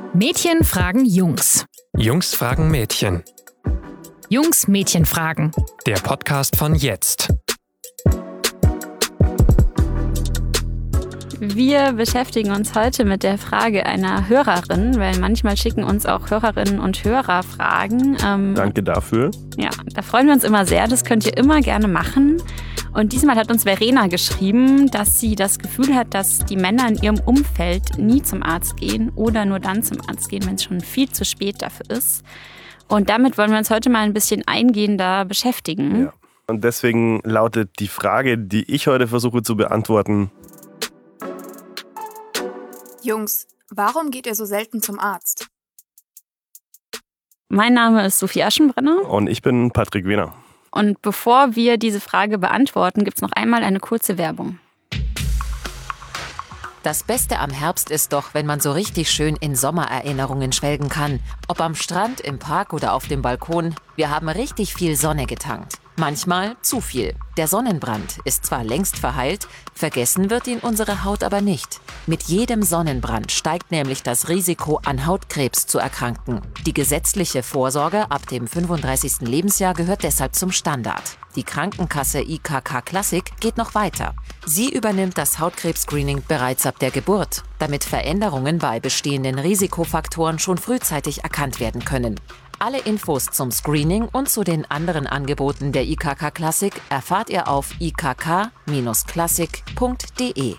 Mädchen fragen Jungs. Jungs fragen Mädchen. Jungs Mädchen fragen. Der Podcast von jetzt. Wir beschäftigen uns heute mit der Frage einer Hörerin, weil manchmal schicken uns auch Hörerinnen und Hörer Fragen. Danke dafür. Ja, da freuen wir uns immer sehr. Das könnt ihr immer gerne machen. Und diesmal hat uns Verena geschrieben, dass sie das Gefühl hat, dass die Männer in ihrem Umfeld nie zum Arzt gehen oder nur dann zum Arzt gehen, wenn es schon viel zu spät dafür ist. Und damit wollen wir uns heute mal ein bisschen eingehender beschäftigen. Ja. Und deswegen lautet die Frage, die ich heute versuche zu beantworten: Jungs, warum geht ihr so selten zum Arzt? Mein Name ist Sophie Aschenbrenner. Und ich bin Patrick Wehner. Und bevor wir diese Frage beantworten, gibt es noch einmal eine kurze Werbung. Das Beste am Herbst ist doch, wenn man so richtig schön in Sommererinnerungen schwelgen kann. Ob am Strand, im Park oder auf dem Balkon, wir haben richtig viel Sonne getankt. Manchmal zu viel. Der Sonnenbrand ist zwar längst verheilt, vergessen wird ihn unsere Haut aber nicht. Mit jedem Sonnenbrand steigt nämlich das Risiko, an Hautkrebs zu erkranken. Die gesetzliche Vorsorge ab dem 35. Lebensjahr gehört deshalb zum Standard. Die Krankenkasse IKK Classic geht noch weiter. Sie übernimmt das Hautkrebs-Screening bereits ab der Geburt, damit Veränderungen bei bestehenden Risikofaktoren schon frühzeitig erkannt werden können. Alle Infos zum Screening und zu den anderen Angeboten der IKK Classic erfahrt ihr auf ikk-classic.de.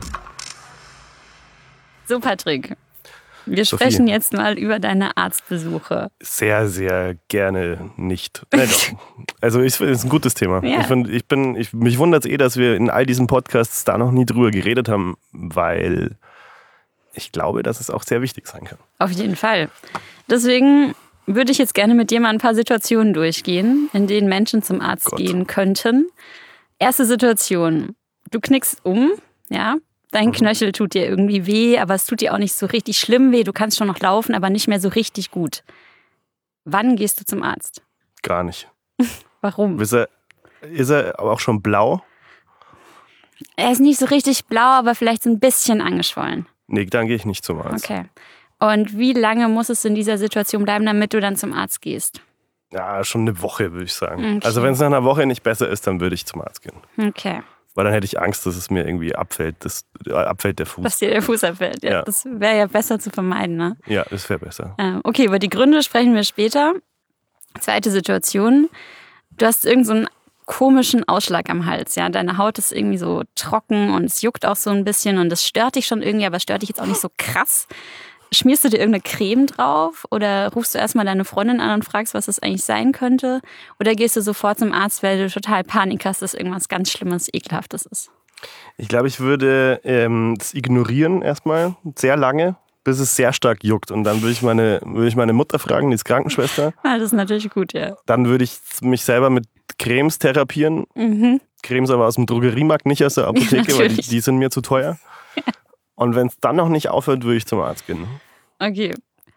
So, Patrick, wir sprechen jetzt mal über deine Arztbesuche. Sehr, sehr gerne nicht. Also ich finde, es ist ein gutes Thema. Ja. Mich wundert es dass wir in all diesen Podcasts da noch nie drüber geredet haben, weil ich glaube, dass es auch sehr wichtig sein kann. Auf jeden Fall. Deswegen würde ich jetzt gerne mit dir mal ein paar Situationen durchgehen, in denen Menschen zum Arzt gehen könnten. Erste Situation: Du knickst um, ja, dein Knöchel tut dir irgendwie weh, aber es tut dir auch nicht so richtig schlimm weh. Du kannst schon noch laufen, aber nicht mehr so richtig gut. Wann gehst du zum Arzt? Gar nicht. Warum? Ist er aber auch schon blau? Er ist nicht so richtig blau, aber vielleicht so ein bisschen angeschwollen. Nee, dann gehe ich nicht zum Arzt. Okay. Und wie lange muss es in dieser Situation bleiben, damit du dann zum Arzt gehst? Ja, schon eine Woche, würde ich sagen. Okay. Also wenn es nach einer Woche nicht besser ist, dann würde ich zum Arzt gehen. Okay. Weil dann hätte ich Angst, dass es mir irgendwie abfällt der Fuß. Dass dir der Fuß abfällt. Ja. Das wäre ja besser zu vermeiden, ne? Ja, das wäre besser. Okay, über die Gründe sprechen wir später. Zweite Situation: Du hast irgend so einen komischen Ausschlag am Hals, ja. Deine Haut ist irgendwie so trocken und es juckt auch so ein bisschen und es stört dich schon irgendwie, aber es stört dich jetzt auch nicht so krass. Schmierst du dir irgendeine Creme drauf oder rufst du erstmal deine Freundin an und fragst, was das eigentlich sein könnte? Oder gehst du sofort zum Arzt, weil du total Panik hast, dass irgendwas ganz Schlimmes, Ekelhaftes ist? Ich glaube, ich würde das ignorieren erstmal sehr lange, bis es sehr stark juckt. Und dann würde ich meine Mutter fragen, die ist Krankenschwester. Das ist natürlich gut, ja. Dann würde ich mich selber mit Cremes therapieren. Cremes aber aus dem Drogeriemarkt, nicht aus der Apotheke, weil die sind mir zu teuer. Ja. Und wenn es dann noch nicht aufhört, würde ich zum Arzt gehen. Okay.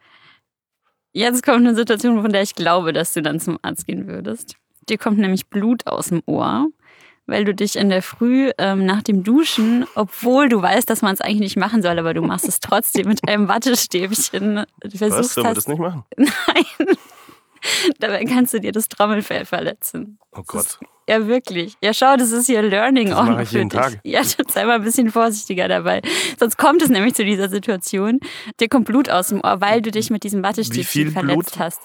Jetzt kommt eine Situation, von der ich glaube, dass du dann zum Arzt gehen würdest. Dir kommt nämlich Blut aus dem Ohr, weil du dich in der Früh nach dem Duschen, obwohl du weißt, dass man es eigentlich nicht machen soll, aber du machst es trotzdem mit einem Wattestäbchen. Was? Soll man das nicht machen? Nein. Dabei kannst du dir das Trommelfell verletzen. Oh Gott. Ja, wirklich. Ja, schau, das ist hier Learning das mache ich jeden Tag. Ja, sei mal ein bisschen vorsichtiger dabei. Sonst kommt es nämlich zu dieser Situation. Dir kommt Blut aus dem Ohr, weil du dich mit diesem Wattestäbchen verletzt hast.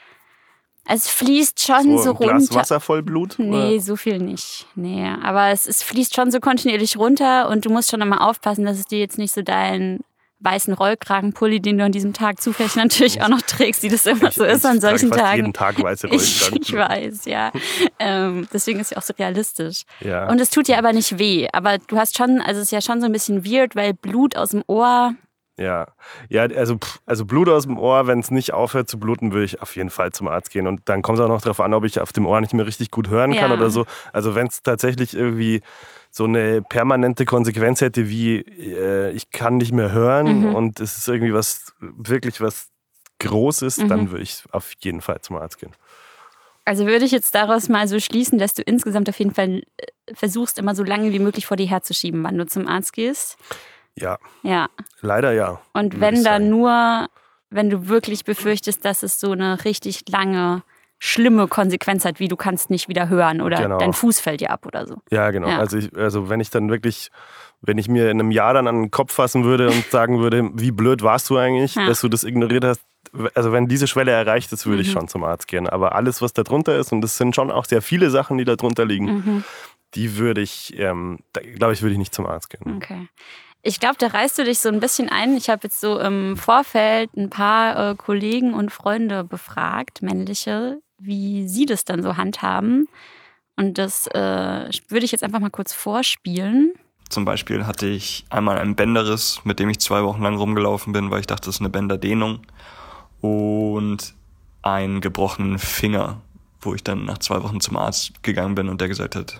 Es fließt schon so runter. Ein Glas Wasser voll Blut? Nee, oder? so viel nicht. Nee, aber es fließt schon so kontinuierlich runter und du musst schon immer aufpassen, dass es dir jetzt nicht so deinen weißen Rollkragenpulli, den du an diesem Tag zufällig natürlich auch noch trägst, wie das immer so ist an solchen fast Tagen. jeden Tag weiße Rollkragen. Ich weiß, ja. Deswegen ist es ja auch so realistisch. Ja. Und es tut dir aber nicht weh. Aber du hast schon, also es ist ja schon so ein bisschen weird, weil Blut aus dem Ohr. Ja, also Blut aus dem Ohr, wenn es nicht aufhört zu bluten, würde ich auf jeden Fall zum Arzt gehen. Und dann kommt es auch noch darauf an, ob ich auf dem Ohr nicht mehr richtig gut hören kann oder so. Also wenn es tatsächlich irgendwie so eine permanente Konsequenz hätte, wie ich kann nicht mehr hören und es ist irgendwie was Großes, dann würde ich auf jeden Fall zum Arzt gehen. Also würde ich jetzt daraus mal so schließen, dass du insgesamt auf jeden Fall versuchst, immer so lange wie möglich vor dir herzuschieben, wann du zum Arzt gehst? Ja. Ja. Leider ja. Und wenn dann nur, wenn du wirklich befürchtest, dass es so eine richtig lange, schlimme Konsequenz hat, wie du kannst nicht wieder hören oder dein Fuß fällt dir ab oder so. Ja, genau. Ja. Also wenn ich dann wirklich, wenn ich mir in einem Jahr dann an den Kopf fassen würde und sagen würde, wie blöd warst du eigentlich, dass du das ignoriert hast, also wenn diese Schwelle erreicht ist, würde ich schon zum Arzt gehen. Aber alles, was da drunter ist, und das sind schon auch sehr viele Sachen, die da drunter liegen, die würde ich, glaube ich, würde ich nicht zum Arzt gehen. Okay. Ich glaube, da reißt du dich so ein bisschen ein. Ich habe jetzt so im Vorfeld ein paar Kollegen und Freunde befragt, männliche, wie sie das dann so handhaben. Und das würde ich jetzt einfach mal kurz vorspielen. Zum Beispiel hatte ich einmal einen Bänderriss, mit dem ich 2 Wochen lang rumgelaufen bin, weil ich dachte, das ist eine Bänderdehnung. Und einen gebrochenen Finger, wo ich dann nach 2 Wochen zum Arzt gegangen bin und der gesagt hat,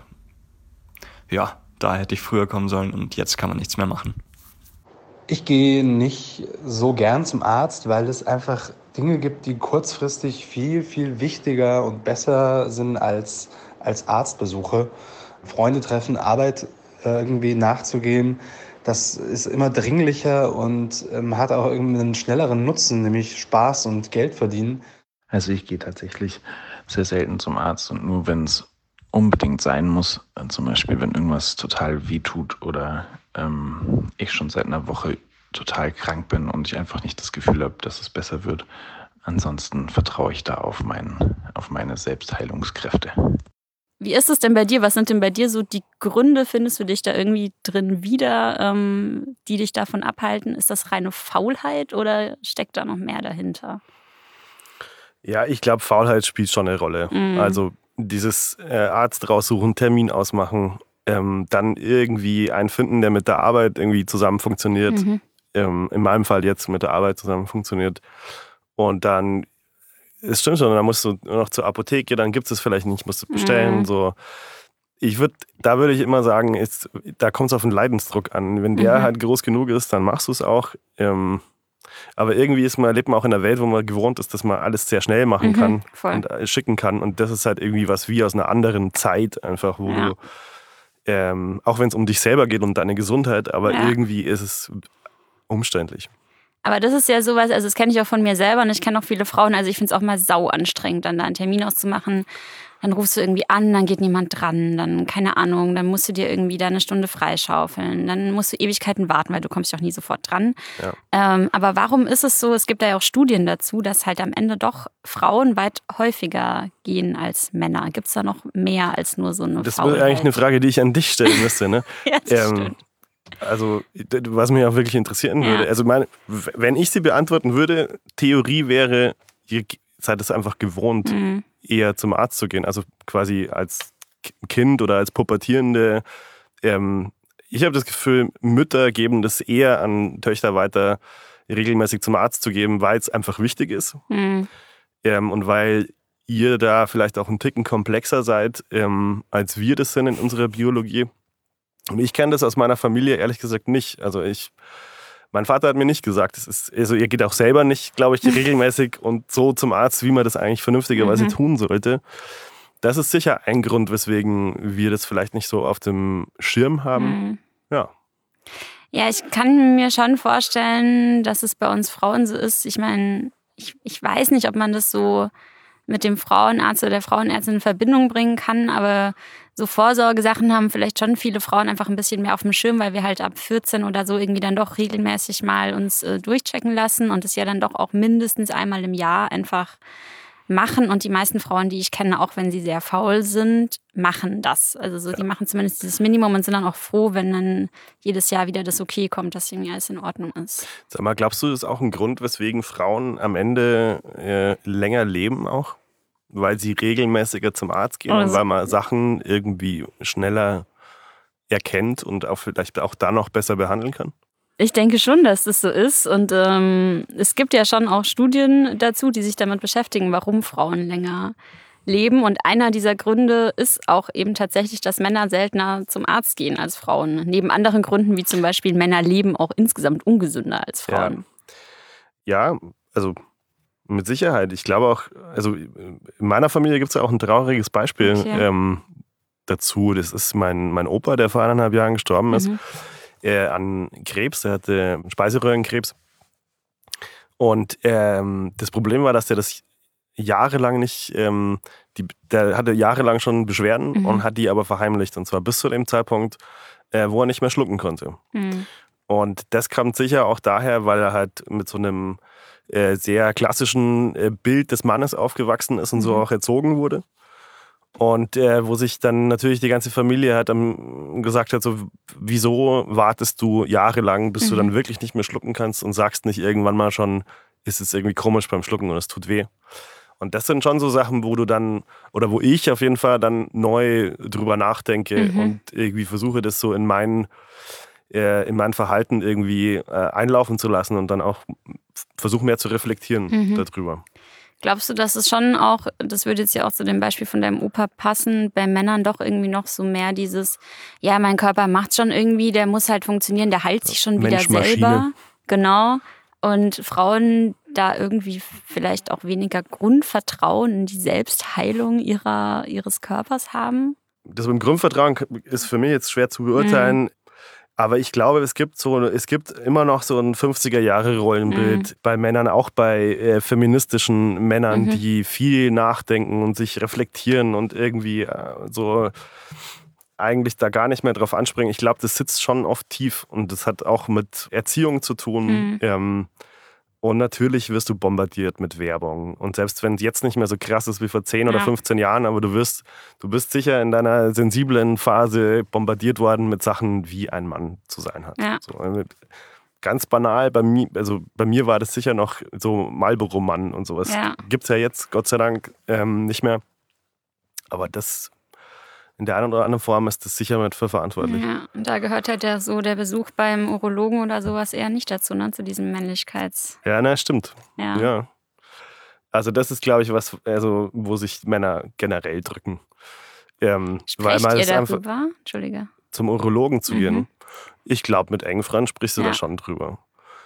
ja, da hätte ich früher kommen sollen und jetzt kann man nichts mehr machen. Ich gehe nicht so gern zum Arzt, weil es einfach Dinge gibt, die kurzfristig viel, viel wichtiger und besser sind als Arztbesuche. Freunde treffen, Arbeit irgendwie nachzugehen, das ist immer dringlicher und hat auch irgendwie einen schnelleren Nutzen, nämlich Spaß und Geld verdienen. Also ich gehe tatsächlich sehr selten zum Arzt und nur wenn es unbedingt sein muss, zum Beispiel wenn irgendwas total wehtut oder ich schon seit einer Woche total krank bin und ich einfach nicht das Gefühl habe, dass es besser wird. Ansonsten vertraue ich da auf meine Selbstheilungskräfte. Wie ist es denn bei dir? Was sind denn bei dir so die Gründe, findest du dich da irgendwie drin wieder, die dich davon abhalten? Ist das reine Faulheit oder steckt da noch mehr dahinter? Ja, ich glaube, Faulheit spielt schon eine Rolle. Also dieses Arzt raussuchen, Termin ausmachen, dann irgendwie einen finden, der mit der Arbeit irgendwie zusammen funktioniert. In meinem Fall jetzt mit der Arbeit zusammen funktioniert. Und dann, es stimmt schon, dann musst du noch zur Apotheke, dann gibt es vielleicht nicht, musst du bestellen. So. Da würde ich immer sagen, da kommt es auf den Leidensdruck an. Wenn der halt groß genug ist, dann machst du es auch. Aber irgendwie lebt man auch in einer Welt, wo man gewohnt ist, dass man alles sehr schnell machen kann und schicken kann. Und das ist halt irgendwie was wie aus einer anderen Zeit einfach, wo du, auch wenn es um dich selber geht, um deine Gesundheit, aber irgendwie ist es umständlich. Aber das ist ja sowas, also das kenne ich auch von mir selber und ich kenne auch viele Frauen, also ich finde es auch mal sau anstrengend, dann da einen Termin auszumachen. Dann rufst du irgendwie an, dann geht niemand dran, dann keine Ahnung, dann musst du dir irgendwie da eine Stunde freischaufeln, dann musst du Ewigkeiten warten, weil du kommst ja auch nie sofort dran. Ja. Aber warum ist es so, es gibt da ja auch Studien dazu, dass halt am Ende doch Frauen weit häufiger gehen als Männer. Gibt es da noch mehr als nur so eine Das Faulheit? wäre eigentlich eine Frage, die ich an dich stellen müsste, ne? Ja, das stimmt. Also, was mich auch wirklich interessieren würde, also wenn ich sie beantworten würde, Theorie wäre, ihr seid es einfach gewohnt, eher zum Arzt zu gehen. Also quasi als Kind oder als Pubertierende. Ich habe das Gefühl, Mütter geben das eher an Töchter weiter, regelmäßig zum Arzt zu geben, weil es einfach wichtig ist. Und weil ihr da vielleicht auch einen Ticken komplexer seid, als wir das sind in unserer Biologie. Und ich kenne das aus meiner Familie ehrlich gesagt nicht. Also mein Vater hat mir nicht gesagt, also ihr geht auch selber nicht, glaube ich, regelmäßig und so zum Arzt, wie man das eigentlich vernünftigerweise tun sollte. Das ist sicher ein Grund, weswegen wir das vielleicht nicht so auf dem Schirm haben. Ja. Ja, ich kann mir schon vorstellen, dass es bei uns Frauen so ist. Ich meine, ich weiß nicht, ob man das so mit dem Frauenarzt oder der Frauenärztin in Verbindung bringen kann, aber so Vorsorgesachen haben vielleicht schon viele Frauen einfach ein bisschen mehr auf dem Schirm, weil wir halt ab 14 oder so irgendwie dann doch regelmäßig mal uns durchchecken lassen und es ja dann doch auch mindestens einmal im Jahr einfach machen. Und die meisten Frauen, die ich kenne, auch wenn sie sehr faul sind, machen das. Also so, die machen zumindest dieses Minimum und sind dann auch froh, wenn dann jedes Jahr wieder das Okay kommt, dass irgendwie alles in Ordnung ist. Sag mal, glaubst du, das ist auch ein Grund, weswegen Frauen am Ende länger leben auch? Weil sie regelmäßiger zum Arzt gehen und weil man Sachen irgendwie schneller erkennt und auch vielleicht auch da noch besser behandeln kann? Ich denke schon, dass das so ist. Und es gibt ja schon auch Studien dazu, die sich damit beschäftigen, warum Frauen länger leben. Und einer dieser Gründe ist auch eben tatsächlich, dass Männer seltener zum Arzt gehen als Frauen. Neben anderen Gründen, wie zum Beispiel Männer leben auch insgesamt ungesünder als Frauen. Ja, also mit Sicherheit. Ich glaube auch, also in meiner Familie gibt es ja auch ein trauriges Beispiel dazu. Das ist mein Opa, der vor 1,5 Jahren gestorben ist. An Krebs, er hatte Speiseröhrenkrebs. Und das Problem war, dass der das jahrelang nicht, der hatte jahrelang schon Beschwerden und hat die aber verheimlicht. Und zwar bis zu dem Zeitpunkt, wo er nicht mehr schlucken konnte. Und das kam sicher auch daher, weil er halt mit so einem sehr klassischen Bild des Mannes aufgewachsen ist und so auch erzogen wurde. Und wo sich dann natürlich die ganze Familie hat dann gesagt hat, so, wieso wartest du jahrelang, bis du dann wirklich nicht mehr schlucken kannst und sagst nicht irgendwann mal schon, ist es irgendwie komisch beim Schlucken und es tut weh. Und das sind schon so Sachen, wo du dann, oder wo ich auf jeden Fall dann neu drüber nachdenke und irgendwie versuche, das so in mein Verhalten irgendwie einlaufen zu lassen und dann auch versuche mehr zu reflektieren darüber. Glaubst du, dass es schon auch, das würde jetzt ja auch zu dem Beispiel von deinem Opa passen, bei Männern doch irgendwie noch so mehr dieses, ja, mein Körper macht schon irgendwie, der muss halt funktionieren, der heilt sich schon wieder selber. Genau. Und Frauen da irgendwie vielleicht auch weniger Grundvertrauen in die Selbstheilung ihres Körpers haben? Das mit dem Grundvertrauen ist für mich jetzt schwer zu beurteilen. Aber ich glaube, es gibt immer noch so ein 50er-Jahre-Rollenbild bei Männern, auch bei feministischen Männern, die viel nachdenken und sich reflektieren und irgendwie so eigentlich da gar nicht mehr drauf anspringen. Ich glaube, das sitzt schon oft tief und das hat auch mit Erziehung zu tun. Und natürlich wirst du bombardiert mit Werbung. Und selbst wenn es jetzt nicht mehr so krass ist wie vor 10 oder 15 Jahren, aber du bist sicher in deiner sensiblen Phase bombardiert worden mit Sachen, wie ein Mann zu sein hat. Ja. So, ganz banal, bei mir war das sicher noch so Marlboro-Mann und sowas. Gibt es ja jetzt, Gott sei Dank, nicht mehr. Aber das in der einen oder anderen Form ist das sicher mit für verantwortlich. Ja, und da gehört halt der Besuch beim Urologen oder sowas eher nicht dazu, ne? Zu diesem Männlichkeits... Ja, stimmt. Ja. Also das ist, glaube ich, was, also, wo sich Männer generell drücken. Sprecht ihr darüber? Entschuldige. Zum Urologen zu gehen. Ich glaube, mit engen Freunden sprichst du da schon drüber.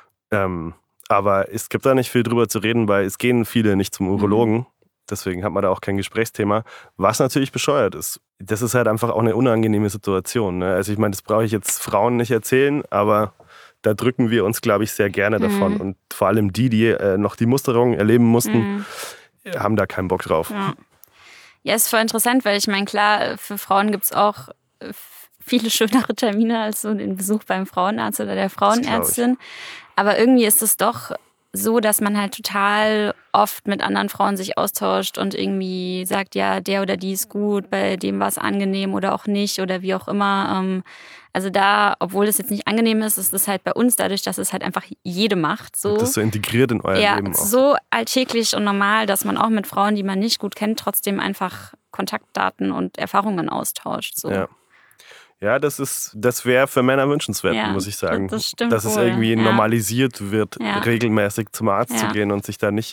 Aber es gibt da nicht viel drüber zu reden, weil es gehen viele nicht zum Urologen. Deswegen hat man da auch kein Gesprächsthema, was natürlich bescheuert ist. Das ist halt einfach auch eine unangenehme Situation. Ne? Also ich meine, das brauche ich jetzt Frauen nicht erzählen, aber da drücken wir uns, glaube ich, sehr gerne davon. Und vor allem die noch die Musterung erleben mussten, haben da keinen Bock drauf. Ja, ist voll interessant, weil ich meine, klar, für Frauen gibt es auch viele schönere Termine als so den Besuch beim Frauenarzt oder der Frauenärztin. Aber irgendwie ist es doch so, dass man halt total oft mit anderen Frauen sich austauscht und irgendwie sagt, ja, der oder die ist gut, bei dem war es angenehm oder auch nicht oder wie auch immer. Also da, obwohl es jetzt nicht angenehm ist, ist es halt bei uns dadurch, dass es halt einfach jede macht. So. Das ist so integriert in euer Leben auch. So alltäglich und normal, dass man auch mit Frauen, die man nicht gut kennt, trotzdem einfach Kontaktdaten und Erfahrungen austauscht. So. Ja, das wäre für Männer wünschenswert, muss ich sagen. Das stimmt dass es irgendwie normalisiert wird, regelmäßig zum Arzt zu gehen und sich da nicht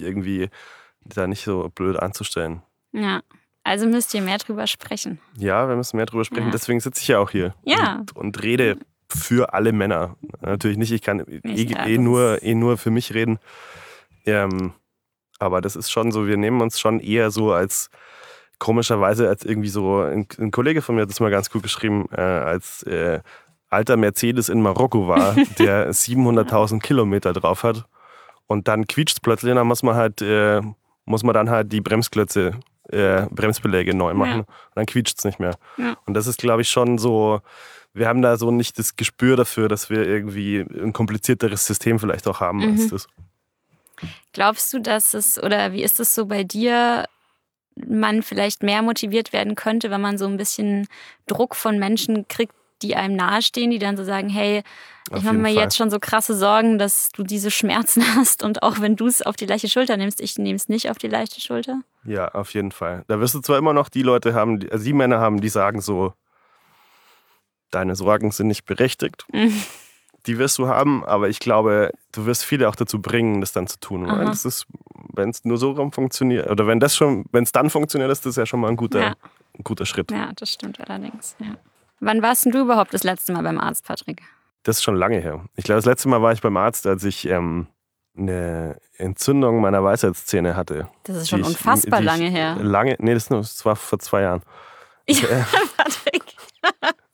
so blöd anzustellen. Ja, also müsst ihr mehr drüber sprechen. Ja, wir müssen mehr drüber sprechen. Deswegen sitze ich ja auch hier und rede für alle Männer. Natürlich nicht, ich kann nur für mich reden. Aber das ist schon so, wir nehmen uns schon eher so als komischerweise als irgendwie so, ein Kollege von mir hat das mal ganz gut geschrieben, als alter Mercedes in Marokko war, der 700.000 Kilometer drauf hat und dann quietscht es plötzlich und dann muss man dann halt die Bremsbeläge neu machen und dann quietscht es nicht mehr. Und das ist, glaube ich, schon so, wir haben da so nicht das Gespür dafür, dass wir irgendwie ein komplizierteres System vielleicht auch haben als das. Glaubst du, oder wie ist es so bei dir, man vielleicht mehr motiviert werden könnte, wenn man so ein bisschen Druck von Menschen kriegt, die einem nahestehen, die dann so sagen, hey, ich mache mir jetzt schon so krasse Sorgen, dass du diese Schmerzen hast und auch wenn du es auf die leichte Schulter nimmst, ich nehme es nicht auf die leichte Schulter? Ja, auf jeden Fall. Da wirst du zwar immer noch die Leute haben, die Männer haben, die sagen so, deine Sorgen sind nicht berechtigt. Die wirst du haben, aber ich glaube, du wirst viele auch dazu bringen, das dann zu tun. Weil das ist, wenn es nur so rum funktioniert, oder wenn es dann funktioniert, ist das ja schon mal ein guter Schritt. Ja, das stimmt allerdings. Ja. Wann warst denn du überhaupt das letzte Mal beim Arzt, Patrick? Das ist schon lange her. Ich glaube, das letzte Mal war ich beim Arzt, als ich eine Entzündung meiner Weisheitszähne hatte. Das ist schon unfassbar lange her. Das war vor 2 Jahren. Ja, Patrick.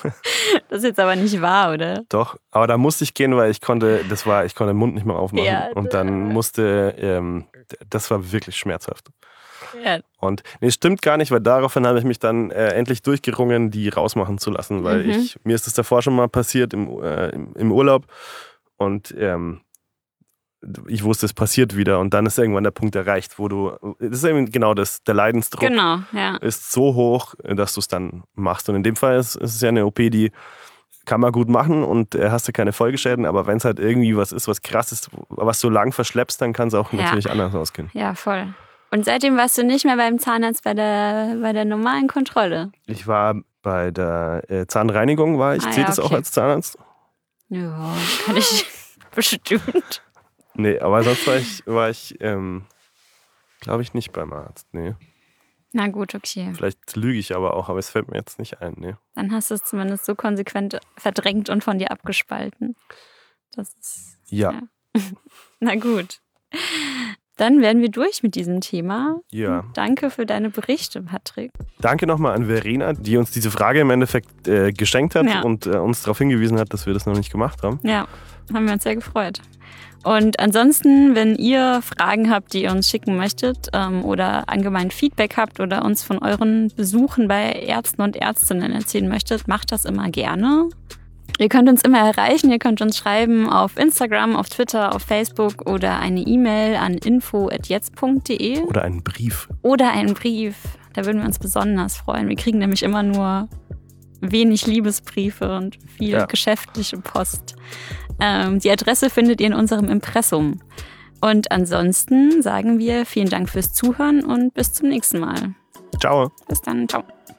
Das ist jetzt aber nicht wahr, oder? Doch, aber da musste ich gehen, weil ich konnte den Mund nicht mehr aufmachen. Ja, und dann das war wirklich schmerzhaft. Ja. Und nee, stimmt gar nicht, weil daraufhin habe ich mich dann endlich durchgerungen, die rausmachen zu lassen, weil mir ist das davor schon mal passiert im Urlaub und ich wusste, es passiert wieder und dann ist irgendwann der Punkt erreicht, wo das ist eben genau das, der Leidensdruck ist so hoch, dass du es dann machst. Und in dem Fall ist es ja eine OP, die kann man gut machen und hast du keine Folgeschäden, aber wenn es halt irgendwie was ist, was krass ist, was du lang verschleppst, dann kann es auch natürlich anders ausgehen. Ja, voll. Und seitdem warst du nicht mehr beim Zahnarzt bei der normalen Kontrolle? Ich war bei der Zahnreinigung, zählt das auch als Zahnarzt? Ja, kann ich bestimmt. Nee, aber sonst war ich glaube ich, nicht beim Arzt, nee. Na gut, okay. Vielleicht lüge ich aber es fällt mir jetzt nicht ein, nee. Dann hast du es zumindest so konsequent verdrängt und von dir abgespalten. Das ist... Ja. Na gut. Dann wären wir durch mit diesem Thema. Ja. Danke für deine Berichte, Patrick. Danke nochmal an Verena, die uns diese Frage im Endeffekt geschenkt hat und uns darauf hingewiesen hat, dass wir das noch nicht gemacht haben. Ja, haben wir uns sehr gefreut. Und ansonsten, wenn ihr Fragen habt, die ihr uns schicken möchtet oder allgemein Feedback habt oder uns von euren Besuchen bei Ärzten und Ärztinnen erzählen möchtet, macht das immer gerne. Ihr könnt uns immer erreichen, ihr könnt uns schreiben auf Instagram, auf Twitter, auf Facebook oder eine E-Mail an info@jetzt.de. Oder einen Brief. Da würden wir uns besonders freuen. Wir kriegen nämlich immer nur wenig Liebesbriefe und viel geschäftliche Post. Die Adresse findet ihr in unserem Impressum. Und ansonsten sagen wir vielen Dank fürs Zuhören und bis zum nächsten Mal. Ciao. Bis dann, ciao.